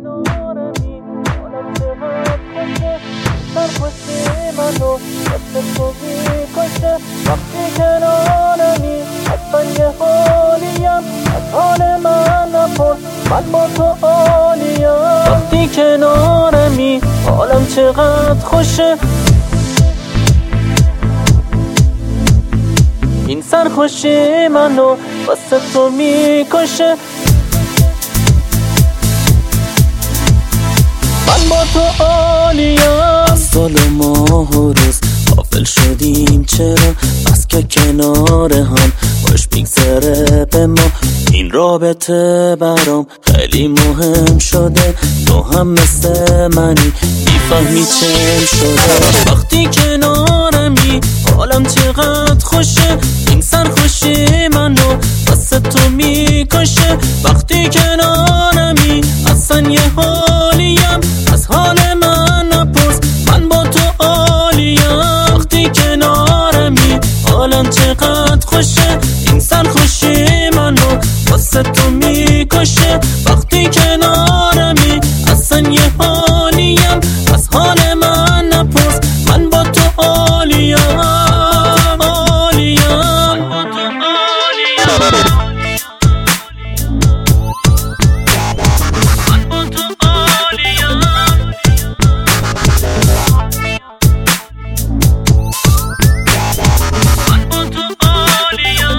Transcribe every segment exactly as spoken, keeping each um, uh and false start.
کنارمی حالم چقدر خوشه سرخوشی منو دست تو میکشه وقتی کنارمی اصلا یه حالیم از حال من نپرس من با تو عالیم وقتی کنارمی حالم چقدر خوشه این سرخوشی منو واسه تو میکشه من با تو عالیم سال و ماه و روز غافل شدیم چرا بس که کنار هم خوش میگذره به ما این رابطه برام خیلی مهم شده تو هم مثل منی میفهمی چم شده وقتی کنارمی حالم چقدر خوشه این سرخوشی منو واسه تو میکشه وقتی کنارمی اصلا یه حالیم از حال من نپرس من با تو عالیم وقتی کنارمی حالم چقدر خوشه این سرخوشی منو واسه تو میکشه وقتی کنارمی اصلا یه حالیم از حال من نپرس من با تو عالیم عالیم من با تو عالیم من با تو عالیم من با تو عالیم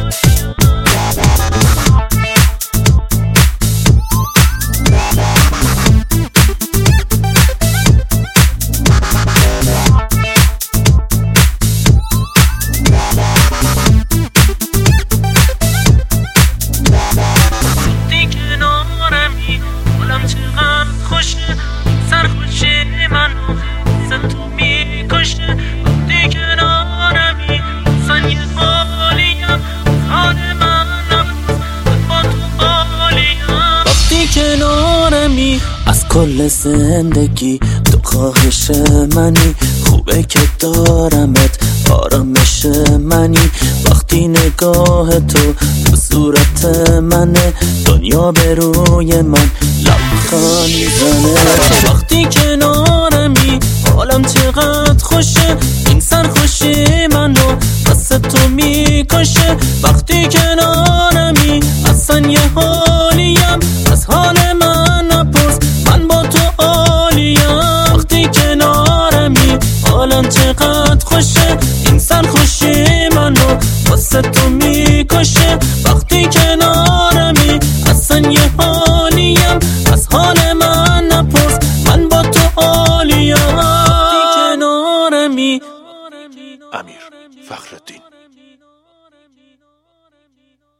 سرخوشی منو واسه تو میکشه وقتی کنارمی اصلا یه حالیم حال من نپرس من با تو عالیم وقتی کنارمی از کل زندگی تو خواهش منی خوبه که دارمت آرامش منی وقتی نگاه تو تو صورت منه دنیا به روی من لبخند میزنه وقتی کنارمی حالم چقدر خوشه این سرخوشی منو واسه تو میکشه وقتی کنارمی اصلا یه حالیم از حال من نپرس من با تو عالیم وقتی کنارمی حالم چقدر خوشه این سرخوشی منو واسه تو میکشه وقتی کنارمی اصلا یه حالیم از حال من نپرس من با تو عالیم وقتی کنارمی امیر فخرالدین